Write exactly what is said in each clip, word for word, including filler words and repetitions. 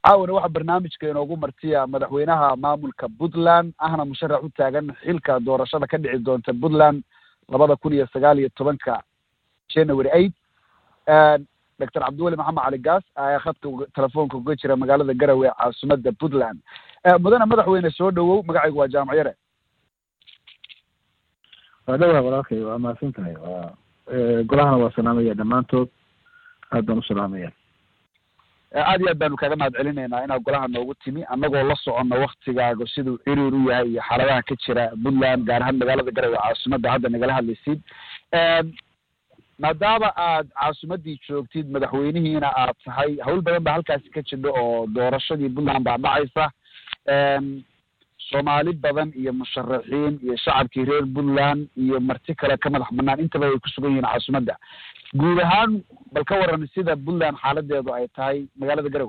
عاون واحد برنامج كينوغو مرتيا مدحوينها مامولka Puntland ahna musharax u taagan xilka doorashada ka dhici doonta Puntland labada kun iyo sagaal iyo tobanka January eighth and Doctor Abdulwali Maxamed Cali Gaas ayaa khadka telefoonka uga jira magaalada Garowe caasimadda Puntland mudana madaxweyne soo dhawow magacaygu waa Jaamac Yare هذا هو راكي وما فهمتها قلها وسلامية دمانتو هذا سلامية aad iyo aad baanu kaga mahad celinaynaa inaad golaha noogu timi annagoo la soconno waqtigaaga siduu ciriir u yahay iyo xaaladaha ka jira Puntland gaar ahaan magaalada Garowe caasimadda hadda nagala hadlaysid maadaama aad caasimaddii joogtid madaxweynihiina aad tahay hawl badan baa halkaasi ka jidho oo doorashadii Puntland baa dhacaysa Soomaali badan iyo musharaxiin iyo shacabkii reer Puntland iyo marti kale ka madax banaan intaba ay ku sugan yihiin caasimadda guud ahaan bal ka waran sida Puntland xaaladeedu ay tahay magaalada Garowe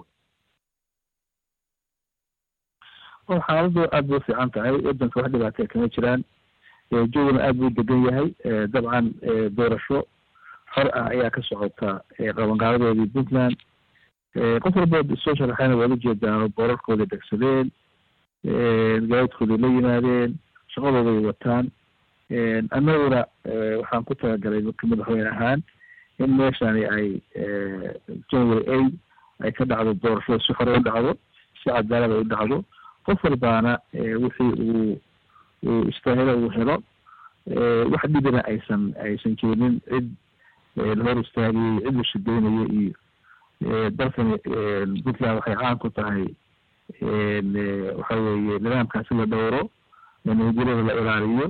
oo xaaladdu aad u fiican tahay wadanka wax dhibaato kama jiraan joogna aad u degan yahay dabcan doorasho xor ah ayaa ka socota qabanqaabadeedii Puntland qof walba soo sharaxayna wada jeedaan boorarkooda degsadeen gaadhkooda la yimaadeen shaqadooda ay wataan annaguna waxaan ku talagalay madaxweyne ahaan in meeshaan ay January eighth ay ka dhacdo doorasho si xor u dhacdo si cadaalad u dhacdo qof walbaana wixii uu uu istaahilo uu helo wax dhibina aysan aysan jirin cid hor istaagay cid shaqeynaya iyo dalkan Puntland waxay caan ku tahay waxa weeye nidaamkaasi la dhowro nabadgelyada la ilaaliyo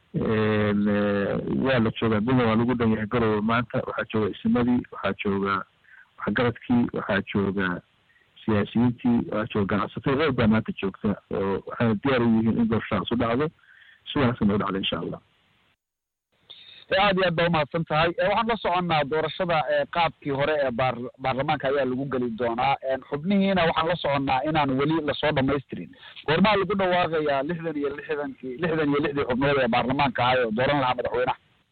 waa la joogaa Puntland waa lagu dhan yahay Garowe maanta waxaa jooga ismadii waxaa jooga waxgaradkii waxaa jooga siyaasiyiintii waxaa jooga ganacsatada oo baa maanta joogta oo waxay diyaar u yihiin in doorashadaas u dhacdo sidaasna u dhacdo insha Allah aad iyo aad baa umahadsan tahay waxaan la soconnaa doorashada qaabkii hore ee baarlamaanka ayaa lagu geli doonaa xubnihiina waxaan la soconnaa inaan weli lasoo dhamaystirin goormaa lagu dhawaaqayaa lixdan iyo lixdankii lixdan iyo lixdii xubnood ee baarlamaanka ahay oo dooran lahaa madaxweynaha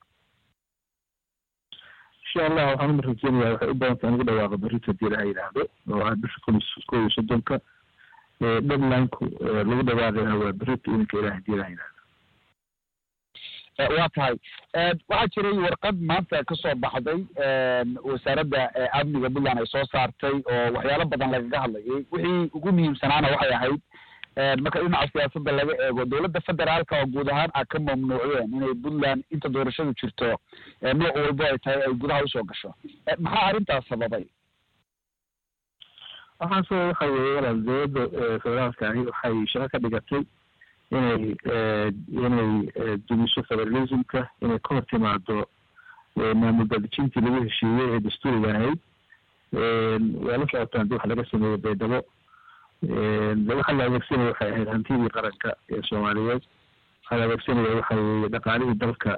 insha Allah waxaan rajeynayaa waxay u baahan tahay in lagu dhawaaqo berrito hadii la yiraahdo oo ah bisha kun iyo soddonka deadline-ku lagu dhawaaqayaa waa berrito inka ilaahay hadii la yiraahdo waa tahay waxaa jiray warqad maanta ka soo baxday wasaaradda amniga Puntland ay soo saartay oo waxyaalo badan lagaga hadlayay wixii ugu muhiimsanaana waxay ahayd marka dhinaca siyaasadda laga eego dowladda federaalka oo guud ahaan ay ka mamnuuciyeen inay Puntland inta doorashadu jirto nooc walba ay tahay ay gudaha usoo gasho maxaa arrintaas sababay waxaan soo waxa weeye dowladda federaalka ahi waxay shaqo ka dhigatay inay inay dumiso federalismka inay ka hortimaado maamul daadejintii lagu heshiiyey ee dastuuriga ahayd waa la socotaan wax laga sameeyey baydhabo waxa la adeegsanaya waxay ahayd hantidii qaranka ee Soomaaliyeed waxa la adeegsanaya waxa weeye dhaqaalihii dalka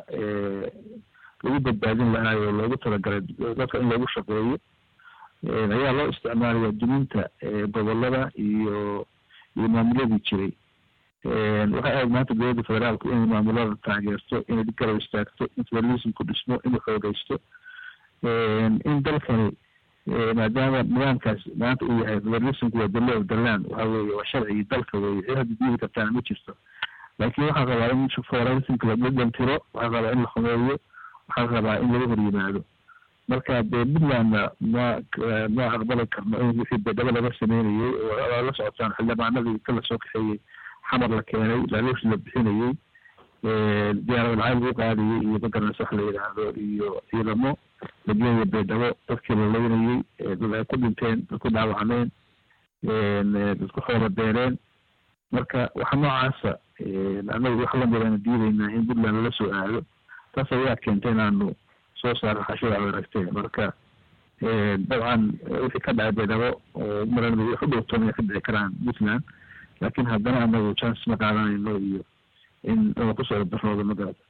lagu badbaadin lahaa oo loogu talagalay dadka in lagu shaqeeyo ayaa loo isticmaalaya duminta gobollada iyo iyo maamuladii jiray waxay ahayd maanta dowladda federaalku inay maamulada taageerto inay garab istaagto in federalismku dhismo inuu xoogaysto in dalkani maadaama nidaamkaas maanta uu yahay federalismku waa dalo dalaan waxa weeye waa sharcigii dalka weeye cid hadda diidi kartaana ma jirto laakiin waxaa rabaa in federalismka la dhantiro waxaa rabaa in la xumeeyo waxaa rabaa in laga hor yimaado marka dee Puntlandna ma ma aqbali karno in wixii badaba laga sameynayay oo la socotaan xildhibaanadii kala soo kaxeeyey xamar la keenay laaluush la bixinayay diyaarad lacag lagu qaadayay iyo magaranaysa wax la yidhaahdo iyo ciidamo la geeyay baydhabo dadkii la leynayay dad ay ku dhinteen dad ku dhaawacmeen dad ku xoolo beereen marka waxa noocaasa anagu wax la midana diidaynaa in Puntland lala soo aado taas ayaa keentay inaanu soo saaro xashada aragtay marka dabcan wixii ka dhacay baydhabo oo maran wax u dhowtoon ay ka dhici karaan Puntland laakiin haddana anagu chance ma qaadanayno iyo in uu ku soo baxoodo magaalada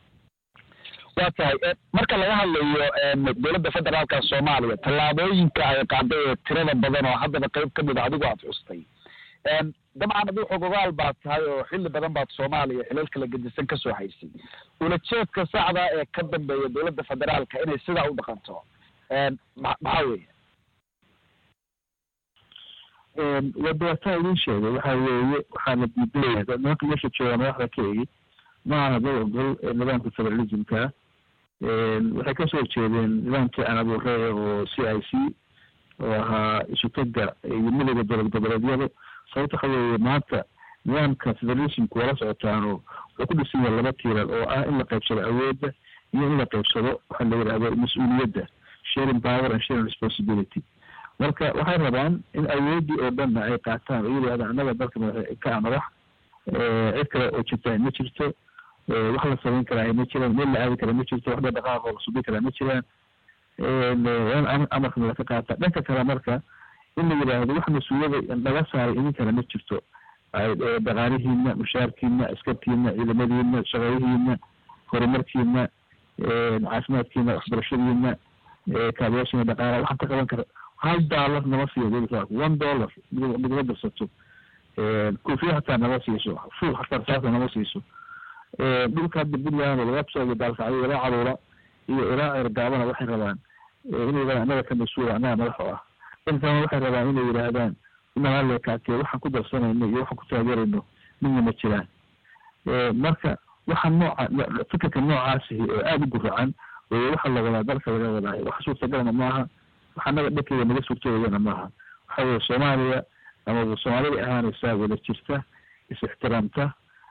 waa tahay marka laga hadlayo dowladda federaalka Soomaaliya tallaabooyinka ay qaaday tirada badan oo haddaba qayb ka mid ah adigu aad xustay dabcan adigu xogogaal baad tahay oo xilli badan baad Soomaaliya xilalka la gedisan ka soo haysay ulajeedka saxda ee ka dambeeya dowladda federaalka inay sidaa u dhaqanto maxaa weeye wadawata idin sheegay waxa weeye waxaa la diidaya nimanka meesha jooga madaxda ka eegi maaha dad ogol nidaamka federalismka waxay kasoo jeedeen nidaamkii aan abuuray oo c i c oo ahaa isutaga iyo midowda dowlad goboleedyada sababta waxa weeye maanta nidaamka federalismku wala socotaano wuxuu ku dhisan yahay laba tiirar oo ah in la qaybsado awoodda iyo in la qaybsado waxa la yidhahdo mas-uuliyadda sharing power and sharing responsibility marka waxay rabaan in awooddii oo dhanna ay qaataan oo yidhahda annaga dalka ka madax cid kale oo jirta ma jirto wax la samayn karaa ma jiraan meel la aadi kara ma jirto wax dhaqaaq oo la subi karaa ma jiraan amarka la ka qaata dhanka kale marka in la yidhaahdo wax mas-uuliyada laga saaray idinkana ma jirto dhaqaalihiina mushaarkiina askartiina ciidamadiina shaqayihiina horumarkiina caafimaadkiina waxbarashadiina kaabayaashiina dhaqaala waxaan ka qaban kara hal dollar nama siiyo dowladda one dollar midla darsato koofiya hataa nama siiso fuul hataa saasa nama siiso dhulka hadda puntland laga soo daalkacyo ilaa caruura iyo ilaa ergaabana waxay rabaan inay yidhahdaan annaga ka mas-uula annaga madax oo ah dhankan waxay rabaan inay yidhaahdaan inaa leekaatee waxaan ku darsanayno iyo waxaan ku taageerayno midna ma jiraan marka waxa nooca fikirka noocaasi oo aada u guracan oo waxa la wadaa dalka laga wadaayo wax suurtagalna maaha waxa naga dhankeyga naga suurtooyana maaha waxa weeye soomaaliya ama soomaalida ahaanaysaa wada jirta is ixtiraamta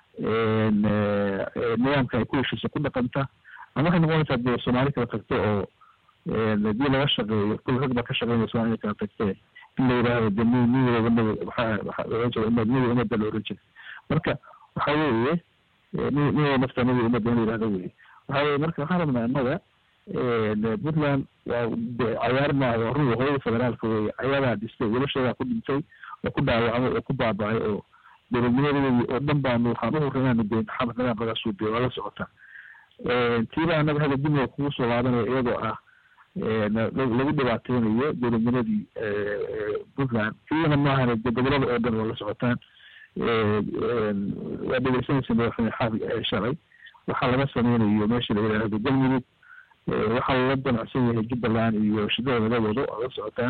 nidaamka ay ku heshiisa ku dhaqanta ama waxay noqonaysaa dee soomaali kala tagto oo hadii laga shaqeeyo kul rag baa ka shaqeynaya soomaaliya kala tagtee in la yidhaahdo de mi midoobana waxaa waxaa oran jira umad midow umada la oran jira marka waxa weeye midow nafta midow umada in la yidhahdo weye waxa weye marka waxaan rabnaa annaga puntland waa cayaar maaha waa run hooyada federaalka weye ayadaa dhistay wiilasheedaa ku dhintay oo ku dhaawacmay oo ku baaba'ay oo dowladnimadeedii oo dhan baanu waxaan u horreynayna dee maxamed nadaam laga suubiyo waa la socota tiiba annaga hadda dib kugu soo laabanayo iyadoo ah lagu dhibaateynayo dowladnimadii puntland iyana maahane de gobolada oo dhan waa la socotaan waa dhegeysanaysa madaxweyne xaafi shalay waxaa laga sameynayo meesha la yidhaahdo galmudug waxaa lala damacsan yahay jubbaland iyo shidada laga wado waa la socotaan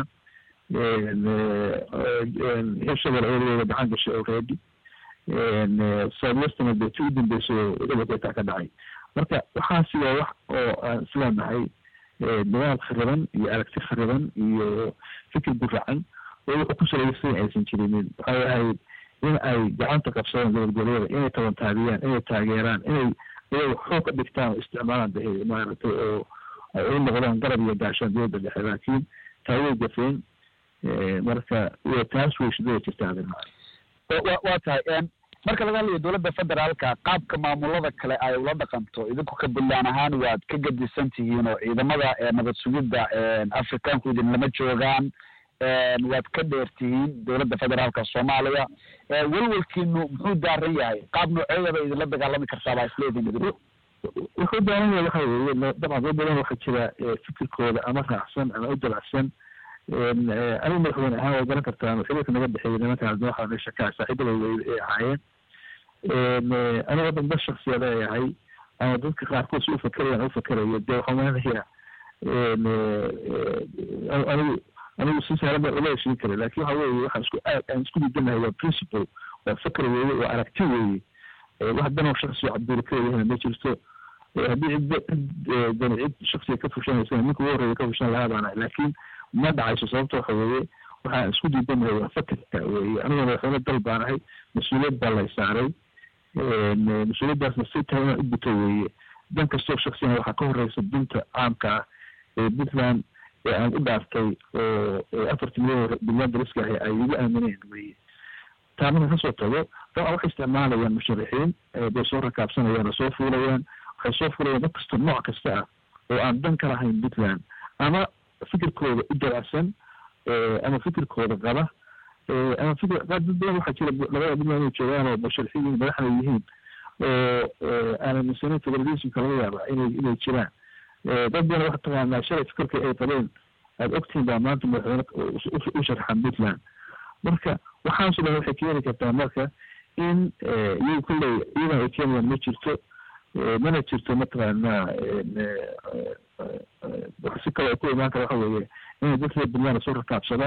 hirshabel ereeda gacan gashay already southwestern dee ti u dambeysay gobolkeetaa ka dhacay marka waxaasi waa wax oo aan isleenahay nidaam khariban iyo aragti khariban iyo fikir guracan oo wuxuu ku salaysan aysan jirinin waxay ahayd in ay gacanta qabsadaan gobolgoleeda inay tabantaabiyaan inay taageeraan inay iyaga xoog ka dhigtaan oo isticmaalaan de maaragtay oo ay u noqdaan garab iyo gaashaan dowladda dhexe laakiin taaway gafeen marka taas way shidada jirtaa wa waa tahay marka laga hadlayo dowladda federaalka qaabka maamulada kale ay ula dhaqanto idinku ka puntland ahaan waad ka gadisan tihiin oo ciidamada nabad sugidda afrikaanku idin lama joogaan waad ka dheer tihiin dowladda federaalka soomaaliya welwelkiinu muxuu daaran yahay qaab nooceedaba idinla dagaalami kartaa baa isleediin idin wuxuu daaran yahay waxa weeye dabcan dad badan waxaa jira fikirkooda ama raacsan ama u dalacsan anigu madaxweyne ahaan way garan kartaan xiriirka naga dhexeeya nimankaan waxaa meesha ka saaxiibada ay ahaayeen aniga dad dad shaksiya leeyahay ama dadka qaarkood si u fakerayaan u fakerayo dee waxaan weenayaa anigu anigu si sahlan baan ula heshiin karay laakiin waxa weeye waxaan isku aan isku diidanahay waa principle waa fikr weeye waa aragti weeye wax dan oo shaksi cabduur ka yahay ma jirto haddii cid dan cid shaksiga ka fushanaysa ninka ugu horreeya ka fushan lahaa baana laakiin ma dhacayso sababta waxa weeye waxaan isku diidanahay waa fikirka weeye aniga madaxweyne dal baan ahay mas-uuliyad baa lay saaray mas-uuliyaddaasna si tahay inaan u guto weeye dan kastoo shaksina waxaa ka horreysa dunta caamka ah ee puntland ee aan u dhaartay oo afartii milyan bilyan dariska ahi ay igu aamineen weye taa marka kasoo tago dabcan waxay isticmaalayaan musharaxiin bay soo rakaabsanayaan oo soo fuulayaan waxay soo fuulayaan dad kasta nooc kasta ah oo aan dan ka lahayn puntland ama fikirkooda u dalacsan ama fikirkooda qaba ama fikir dad badan waxaa jira labada puntland inay joogaan oo musharaxiin madaxda yihiin oo aanan misanin federalismka laga yaaba inay inay jiraan dad badan waxa taqaanaa shalay fikirka ay qabeen aada ogtihiin baa maanta madaxweyne u sharxan puntland marka waxaasoo dhan waxay keeni kartaa marka in iyagu kulley iyadan ay keenayaan ma jirto mana jirto mataqaanaa si kale ay ku imaan kara waxa weeye inay dadka puntland soo rakaabsadaan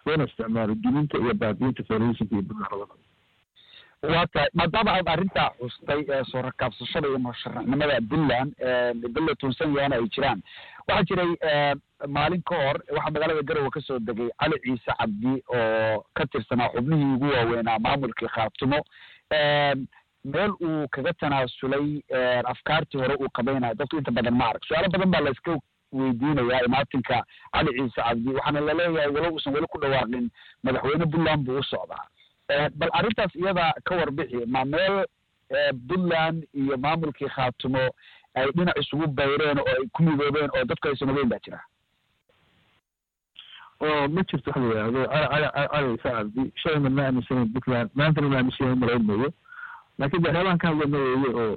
loona isticmaalo duminta iyo baabiinta federalismka iyo puntland labadaba. waa tahay maadaama aad arrintaa xustay ee soo rakaabsashada iyo musharaxnimada puntland dalla tuunsan yahana ay jiraan waxaa jiray maalin ka hor waxaa magaalada garowe ka soo degay cali ciise cabdi oo ka tirsanaa xubnihii ugu waaweynaa maamulkii khaatumo meel uu kaga tanaasulay afkaartii hore uu qabaynayo dadku inta badan ma arag su-aalo badan baa layska weydiinayaa imaatinka cali ciise cabdi waxaana laleeyahay walow uusan weli ku dhawaaqin madaxweyne puntland buu u socdaa bal arrintaas iyada ka warbixi ma meel puntland iyo maamulkii khaatumo ay dhinac isugu bayreen oo ay ku midoobeen oo dadku aysan ogeyn baa jira oo ma jirto waxa la yidhaahdo cali cali ciise cabdi shalayna ma aaminsanayn puntland maantana ma aaminsanayn malaynayo laakiin waxyaabahan ka hadlayna weeye oo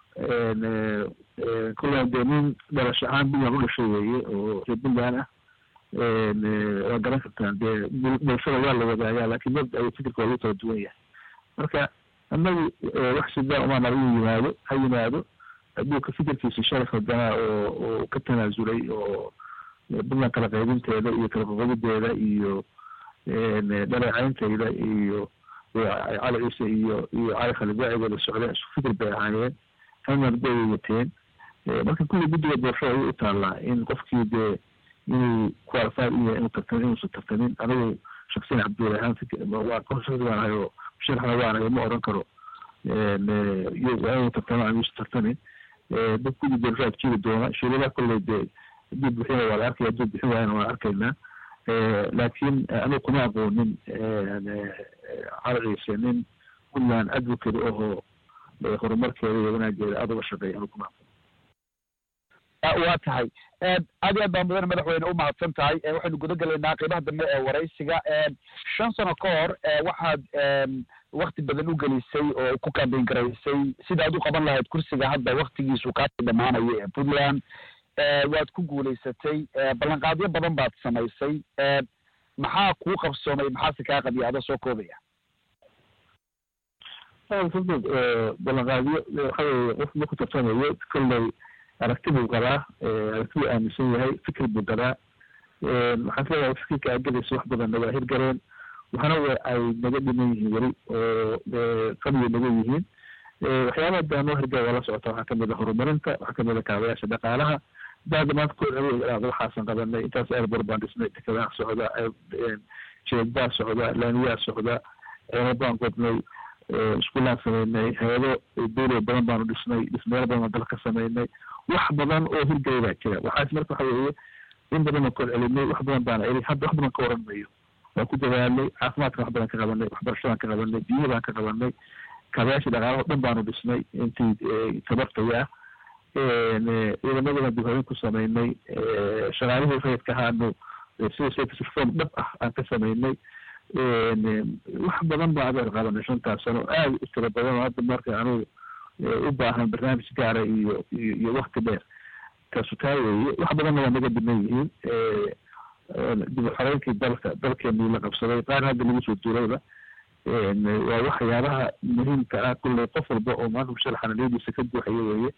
kullaa dee nin dhalasho ahaan puntland u dhashay weeye oo reer puntland ah waa garan kartaan dee bulshada waa la wadaagaa laakiin dad ay fikirka ugu kala duwan yahay marka annagu wax sidaa umaan lagu yimaado ha yimaado hadduu ka fikirkiisa sharaf haddana oo oo ka tanaasulay oo puntland kala qaybinteeda iyo kala qoqobideeda iyo dhaleecaynteeda iyo cali ciise iyo iyo cali khalid waacigooda socdeen isku fikir bay ahaayeen halmar bay wateen marka kulli guddiga doorashada ayay u taallaa in qofkii dee inuu qualified iyo inuu tartamin inuusan tartamin anigu shaksiyan cabdulla ahaan waa shaqsi baan ahay oo sharaxna waan ahay ma oran karo waa inuu tartamo ama yuusan tartamin dad guddi doorashada jiri doona shiradaha kolley dee hadduu bixina waa la arkaya hadduu bixin waayana waan arkaynaa laakiin anigu kuma aqoonin cali ciise nin puntland advocate ahoo horumarkeeda iyo wanaageeda aada uga shaqeeya anigu kuma aqoonin waa tahay aad iyo aad baa mudane madaxweyne u mahadsan tahay waxaynu guda gelaynaa qeybaha dambe ee waraysiga shan sano ka hor waxaad wakti badan u gelisay oo ku kaambeyn garaysay sida aad u qaban lahayd kursiga hadda waktigiisu kaasi dhamaanayo ee puntland waad ku guulaysatay ballanqaadyo badan baad samaysay maxaa kuu qabsoomay maxaase kaa qabiya adoo soo koobaya ballanqaadyo waxa weeye qof ma ku tartamayo kolley aragti buu qabaa aragti buu aaminsan yahay fikir buu qabaa waxaan filayaa fikirka aad gelaysa wax badanna waa hirgaleen waxana wa ay naga dhiman yihiin weli oo qabiya naga yihiin waxyaabaha daa noo hirgala waa la socota waxaa kamid a horumarinta waxaa kamid a kaabayaasha dhaqaalaha daada maanta ku waxaasan qabanay intaas airbor baan dhisnay dekedaha socda jeedbaa socda laamiyaa socda ceeno baan qodnay iskuulaan samaynay hay-ado dawlad badan baanu dhisnay dhismeelo badan baan dalka samaynay wax badan oo hirgala baa jira waxaas marka waxa weeye in badan baan kor celinay wax badan baana eli hadda wax badan ka oran mayo waan ku dadaalnay caafimaadka wax badan ka qabanay waxbarashadaan ka qabanay biyo baan ka qabanay kaabayaasha dhaqaalaha o dhan baanu dhisnay intii tabartaya ah ciidamadana dibhabeyn ku samaynay shaqaalihii rayidka ahaanu sida service reform dhab ah aan ka samaynay wax badan baa adeer qabanay shantaas sano aada u tiro badan oo hadda marka anigu u baahan barnaamij gaara iyo iyo iyo wakti dheer kaasu taa weeye wax badanna waa naga dhiman yihiin dib u xoreynkii dalka dalkeenii la qabsaday qaar hadda lagu soo duulayba waa waxyaabaha muhiimka ah kulley qof walba oo maanta musharaxana niyadiisa ka buuxaya weeye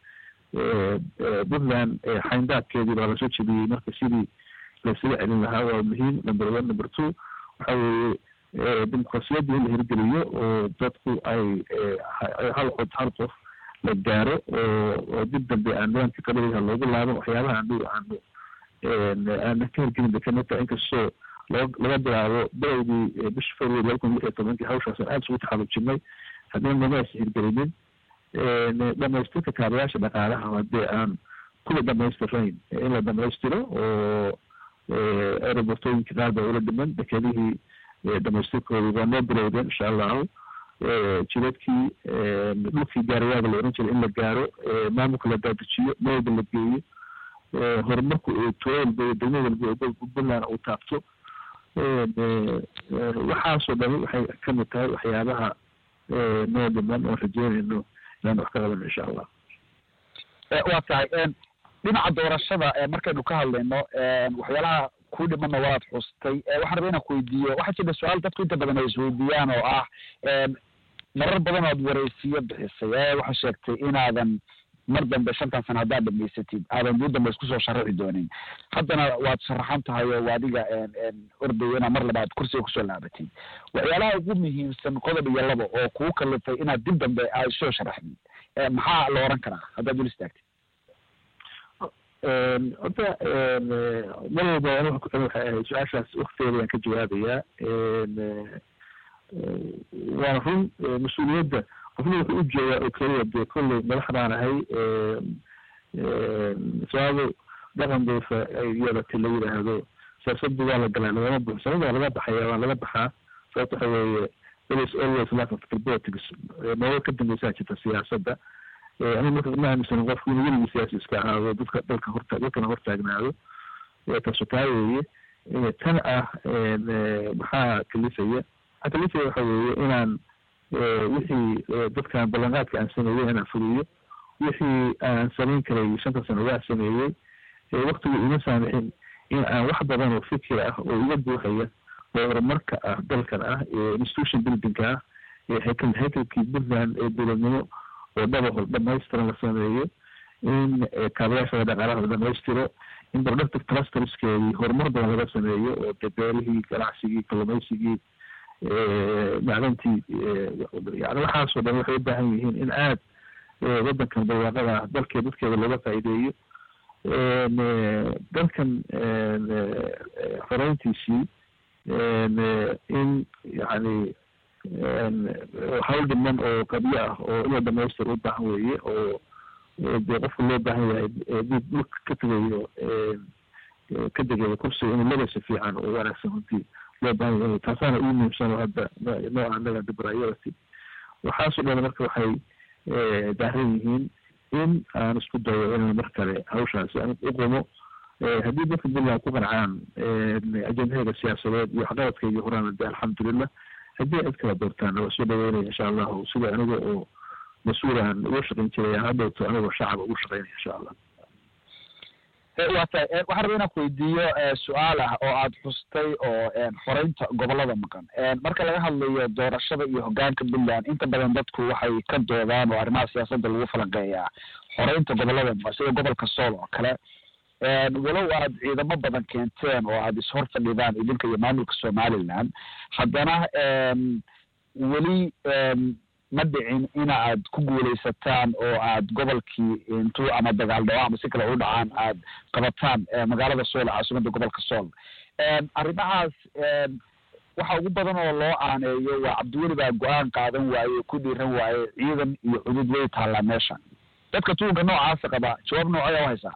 puntland xayndaabkeedii baa lasoo jebiyey marka sidii laysaga celin lahaa waa muhiim number one number two waxa weeye dimuqraasiyadda in la hirgeliyo oo dadku ay hal cod hal qof la gaaro oo oo dib dambe aan nidaamka qabaliha loogu laaban waxyaabaha anigu aanu aana ka hirgelin bay kamid tahay inkastoo laga bilaabo bilowgii bisha february laba kun lix iyo tobankii hawshaas aada isugu taxalujinay haddana namaas hirgelinin dhamaystirka kaabayaasha dhaqaalaha haddii aan kula dhamaystirayn in la dhamaystiro oo aerobortooyinka qaar baa ula dhiman dekedihii dhamaystirkoodii waa noo bilowdeen insha allahu jidadkii dhulkii gaarayaaga la oran jiray in la gaaro maamulka la daadejiyo mawda la geeyo horumarku tulo walba iyo degmo walba oo puntland uu taabto waxaasoo dhami waxay kamid tahay waxyaabaha noo dhiman oon rajeynayno inaan wax ka qaban insha allah waa tahay dhinaca doorashada markaynu ka hadlayno waxyaalaha ku dhimanna waad xustay waxaan rabaa inaan ku weydiiyo waxaa jirta su-aal dadku inta badan ay isweydiiyaan oo ah marar badan oad wareysiyo bixisay waxaa sheegtay inaadan mar dambe shantan sano haddaad dhamaysatid aadan dib dambe isku soo sharaxi doonin haddana waad sharaxan tahay oo adiga ordaya inaad mar labaad kursiga kusoo laabatid waxyaalaha ugu muhiimsan qodob iyo laba oo kuu kalifay inaad dib dambe aad soo sharaxdid maxaa la oran karaa haddaad dul istaagtid horta mar walba anu waxay ahayd su-aashaas waktigeeda ayaan ka jawaabayaa waana run mas-uuliyadda qofna wuxuu u joogaa oo keliya dee kolley madax baan ahay sababo dhaqan doofa ay yeelatay la yidhaahdo siyaasaddu waa la galaa lagama buux sanada waa laga baxaya waa laga baxaa sababta waxa weeye there is always lack of politics nolol ka dambeysaa jirta siyaasadda aniga marka ma aaminsanin qofku inuu weligii siyaasi iska ahaado dadka dalka horta dalkana hortaagnaado taasu taa weeye tan ah maxaa kalifaya waxaa kalifaya waxa weeye inaan wixii dadkan ballanqaadka aan sameeyey inaan fuliyo wixii aan samayn karay shanta sano waa sameeyey waktigu ima saamixin in aan wax badan oo fikir ah oo iga buuxaya oo horumarka ah dalkan ah institution buildingka ah haykel haykelkii puntland ee dowladnimo oo dhabaho dhamaystiran la sameeyo in kaabayaasha dhaqaalaha la dhamaystiro in productive clusterskeedii horumar badan laga sameeyo oo beerihii ganacsigii kalluumaysigii macdantii yani waxaasoo dhan waxay u baahan yihiin in aad waddankan barwaaqada ah dalkee dadkeeda looga faa'iideeyo dalkan xoreyntiisii in yani hawl dhiman oo qabyo ah oo inuu dhamaystir u baahan weeye oo dee qofka loo baahan yahay dib dhulka ka tegayo ka degayo kursiga inuu legacy fiican oo wanaagsan runtii loo baahan yahay taasaana ugu muhiimsan oo hadda nooca annaga dibrayality waxaasoo dhan marka waxay daaran yihiin in aan isku dayo inaan mar kale hawshaasi aan u qumo haddii dadka puntland ku qancaan ajendahayga siyaasadeed iyo waxqabadkayga horaan de alxamdulilah haddii cid kala doortaana waa soo dhaweynaya insha allahu sida aniga oo mas-uulaan uga shaqayn jiray aan hadhowto anigoo shacaba ugu shaqaynaya insha allah waa tahay waxaan rabaa inaan ku weydiiyo su-aal ah oo aada xustay oo xoreynta gobolada maqan marka laga hadlayo doorashada iyo hogaanka puntland inta badan dadku waxay ka doodaan oo arrimaha siyaasadda lagu falanqeeyaa xoreynta gobolada maqan sida gobolka sool oo kale walow aad ciidamo badan keenteen oo aada ishor fadhidaan idinka iyo maamulka somaliland haddana weli ma dhicin ina aad ku guuleysataan oo aad gobolkii intuu ama dagaal dhaco ama si kale u dhacaan aad qabataan magaalada sool caasimada gobolka sool arrimahaas waxa ugu badan oo loo aaneeyo waa cabdiweli baa go-aan qaadan waaye ku dhiiran waaye ciidan iyo cudud way taallaa meesha dadka tuunka noocaasa qaba jawaab noocaya u haysaa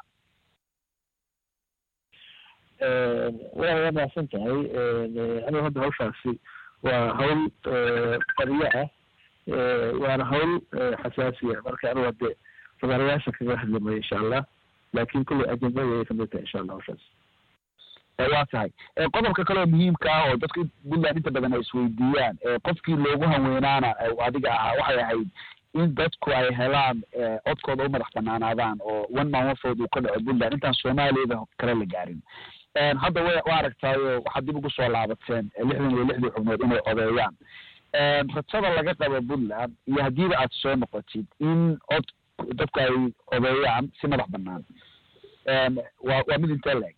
waa waa mahadsan tahay aniga hadda hawshaasi waa hawl qariyo ah waana hawl xasaasiya marka anigu hadde fagaarayaasha kaga hadlamaya insha allah laakin kulley ajendada ay kamid tahay insha allah hawshaas waa tahay qodobka kaleo muhiimka ah oo dadka puntland inta badan ay isweydiiyaan qofkii loogu haweenaana adiga ahaa waxay ahayd in dadku ay helaan codkooda u madax banaanaadaan oo one man one vote uu ka dhaco puntland intaan soomaaliyada kale la gaarin hadda wa wa aragtaayo waxaad dib ugu soo laabateen lixdan iyo lixdii xubnood inay odeeyaan rajada laga qabo puntland iyo haddiiba aad soo noqotid in cod dadku ay odeeyaan si madax banaan waa waa mid intee leeg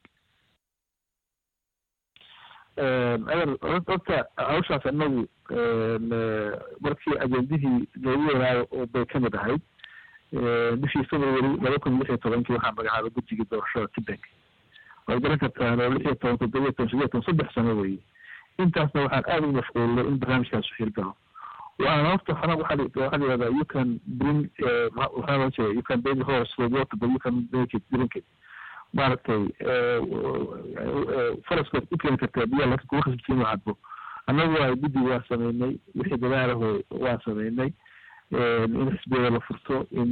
ader horta hawshaas inagu markii ajendihii loogu weynaayo oo bay kamid ahayd bishii february laba kun lix iyo tobankii waxaa magacaabay guddigii doorashada tibek waad garan kartaan oo lix iyo toban toddoba iyo toban sideed toban saddex sano weeye intaasna waxaan aada ugu mashquulnay in barnaamijkaas hirgalo waana horta waxaa waxaa waxaa layihahdaa you can bring waxaa loo jeeda you can bring horse for water but you can make it drink it maaragtay faraska u keeni kartaa biyaa laakiin kuwa khasabtiin waa cadbo annagu waa guddi waa sameynay wixii dadaalaho waa sameynay in xisbiyada la furto in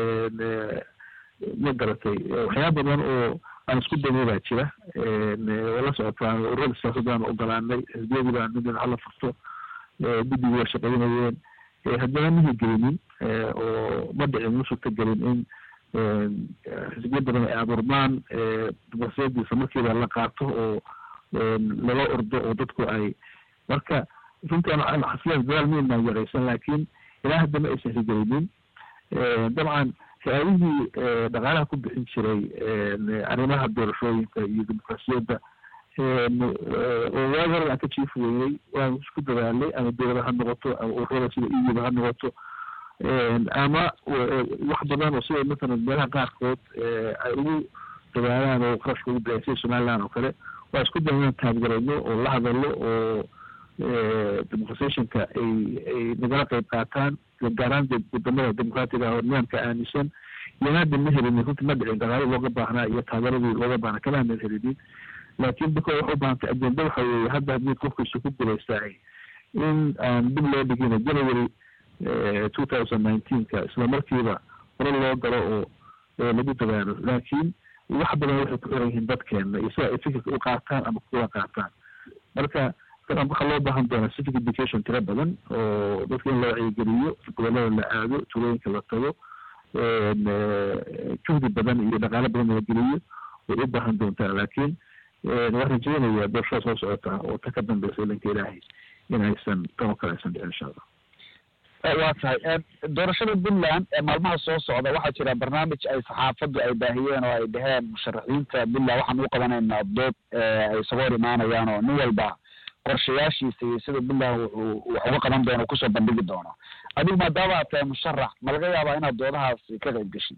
ma garatay waxyaaba badan oo aan isku daynay baa jira waa la socotaan ururada siyaasadaan ogolaanay xisbiyadii baan midin hala furto guddigii waa shaqaynayeen haddana mihi gelinin oo ma dhicin ma suurta gelin in xisbiya badan ay abuurmaan dimuqraasiyadiisa markiiba la qaato oo lala ordo oo dadku ay marka runtii xasleen dadaal miinaan yaraysan laakiin ilaa hadda ma aysan higelinin dabcan hay-adihii dhaqaalaha ku bixin jiray arrimaha doorashooyinka iyo dimuqraasiyadda oo waag hore aan ka jiif weynay waan isku dadaalay ama dowlada ha noqoto ama ururada sida iyuba ha noqoto ama wax badan oo sida mathalan meelaha qaarkood ay ugu dadaalaan oo qarashka ugu bixin sida somaliland oo kale waa isku dayay inaan taabgarayno oo la hadallo oo demonstrationka ay ay nagala qayb qaataan gaaraan wadamada dimuqraatiga ah oo nidaamka aaminsan iyo hadda ma helinin runtii ma dhicin dhaqaalo looga baahnaa iyo taageeradii looga baahnaa kama aanan helinin laakiin biko waxay u baahantay ajenda waxa weeye hadda haddii qofkiisu ku guulaystaay in aan dib loo dhigina january two thousand nineteenka isla markiiba hore loo galo oo lagu dadaalo laakiin wax badan waxay ku xiran yihiin dadkeena iyo sida ay fikirka u qaataan ama kuwa qaataan marka waxaa loo baahan doonaa civic education tiro badan oo dadka in la wacyigeliyo gobolada la aado tuulooyinka la tago juhdi badan iyo dhaqaalo badan la geliyo way u baahan doontaa laakiin waan rajeynayaa doorashada soo socota oo ta ka dambeysa ilanka ilaahay in aysan kama kale aysan dhicin insha allah waa tahay doorashada puntland maalmaha soo socda waxaa jira barnaamij ay saxaafaddu ay baahiyeen oo ay dhaheen musharaxiinta puntland waxaan u qabanaynaa dood ay isaga hor imaanayaan oo nin walba qorshayaashiisa iyo sida puntland wuxuu wax uga qaban doono kusoo bandhigi doono adigu maadaama aad tahay musharax ma laga yaabaa inaad doodahaas ka qayb geshid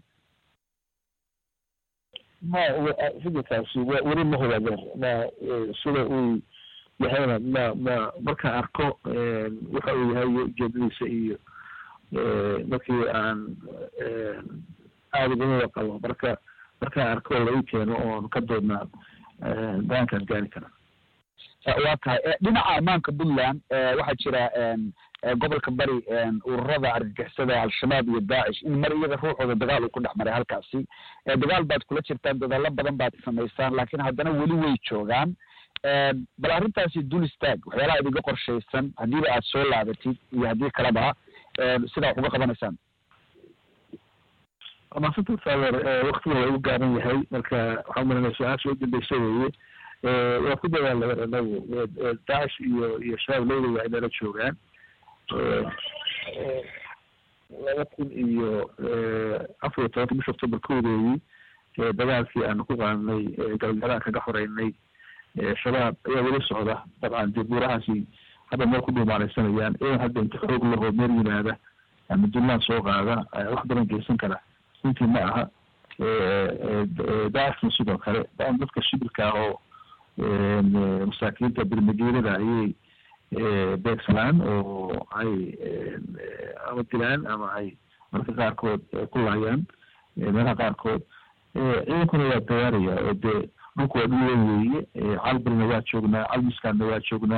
ma fikirkaasi weli ma hubadeer ma sida uu yahayna ma ma markaan arko waxa uu yahay ujeedadiisa iyo markii aan aada ugama qabo marka markaan arko lagu keeno oon ka doodnaa baankaan gaari kara waa tahay dhinaca ammaanka puntland waxaa jira gobolka bari ururada argagixisada al-shabaab iyo daacish in mar iyaga ruuxooda dagaal uu ku dhex maray halkaasi dagaal baad kula jirtaan dadaalo badan baad samaysaan laakiin haddana weli way joogaan bal arrintaasi dul istaag waxyaalaha idiga qorshaysan haddiiba aad soo laabatid iyo haddii kaleba sidaa wax uga qabanaysaan maasanta taageer waktiga waa ugu gaaban yahay marka waxaa maranaya su-aasha u dambeysa weeye waa ku dadaalay anagu daacish iyo iyo shabaab labada waa inala joogaan laba kun iyo afar iyo tobanka bisha october koodeedii dagaalkii aanu ku qaadnay galgalaan kaga xoreynay shabaab ayaa weli socda dabcan dee buurahaasi hadda meel ku dhuumaaleysanayaan idan hadda inta xoog lahoo meel yimaada ama duntland soo qaada wax badan geysan kara runtii ma aha daacishna sidoo kale daan dadka shibirka ah oo masaakiinta birmageelada ayay beegsanaan oo ay ama dilaan ama ay marka qaarkood ku laayaan meelaha qaarkood ciidankuna waa dayaaraya oo dee dhulku waa dhul weyn weeye calbirna waa joognaa calmiskaanna waa joognaa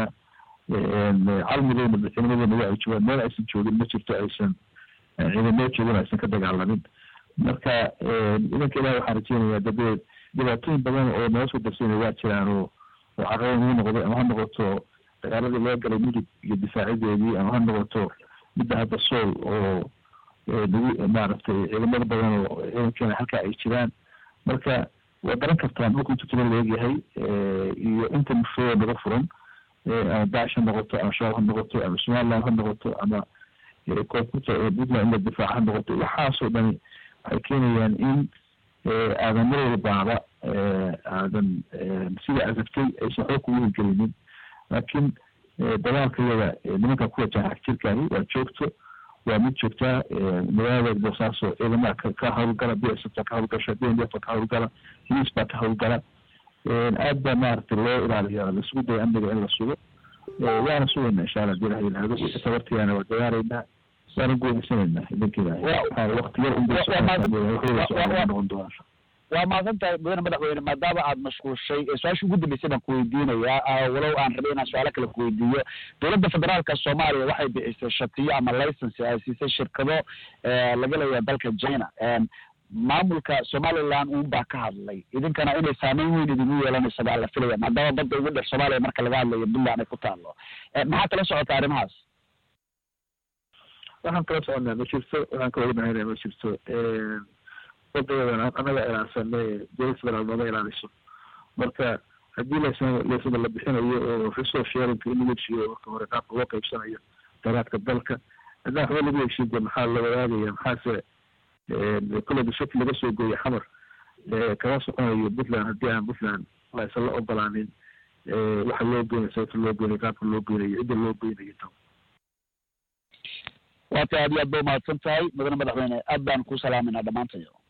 calmideyna ciidamadeyna waa ay joogaan meel aysan joogin ma jirto aysan ciidamada joogin aysan ka dagaalamin marka idanka ilahi waxaan rajeynayaa dabeed dhibaatooyin badan oo nala soo darsanaya waa jiraan oo oo caqabad nagu noqday ama ha noqoto dagaaladii loo galay mudug iyo difaacideedii ama ha noqoto midda hadda sool oo nagu maaragtay ciidamada badan oo ciidankeena halkaa ay jiraan marka waa garan kartaan dhulku intu tiro leegyahay iyo inta mushooda naga furan ama daacish ha noqoto ama shabaab ha noqoto ama somaliland ha noqoto ama koonfurta puntland in la difaac ha noqoto waxaasoo dhani waxay keenayaan in aadan mar walbaaba aadan sida asabtay aysan xoog kugu hirgelinin laakiin dagaalka yaga nimanka ku wajahan xagjirkaahi waa joogto waa mid joogtaa magaalada boosaaso ciidamada ka hawlgala b s ka hawlgasha b n f ka hawlgala hiis baa ka hawlgala aad baa maaragtay loo ilaaliya laisugu daya amniga in la sugo waana sugayna insha allah hadii ilaha yidhahdo wixii tabartiyaana waa dagaalaynaa waana guulaysanayna idanka ilahay waqti yar unbanoqon doonaa waa mahadsan tahay mudane madaxweyne maadaama aada mashquulshay su-aasha ugu dambeysay baan kuweydiinayaa walow aan rabay inaan su-aalo kale kuweydiiyo dowladda federaalka soomaaliya waxay bixisay shatiyo ama license ay siisay shirkado laga leeyahay dalka china maamulka somaliland uun baa ka hadlay idinkana inay saameyn weyn idinku yeelanayso baa la filaya maadaama badda ugu dheer soomaaliya marka laga hadlayo puntland ay ku taalo maxaa kala socota arrimahaas waxaan kala soconaa ma jirto waxaan kala ognahaynaa ma jirto wadayadan anaga ilaansanay dowlad federaal nooma ilaaliso marka haddii laysan laysada la bixinayo oo resource sharingka in laga jiyo marka hore qaabka loo qaybsanayo daraadka dalka haddaan waxba lagu heshiin de maxaa la wadaagaya maxaase kule bishaki laga soo gooyay xamar kala soconayo puntland haddii aan puntland la isla ogolaanin waxa loo geenay sababta loo geenay qaabka loo geenayo cidda loo geenayo tan waata aad iyo aad ba umahadsan tahay mudane madaxweyne aad baan ku salaaminaa dhammaantayo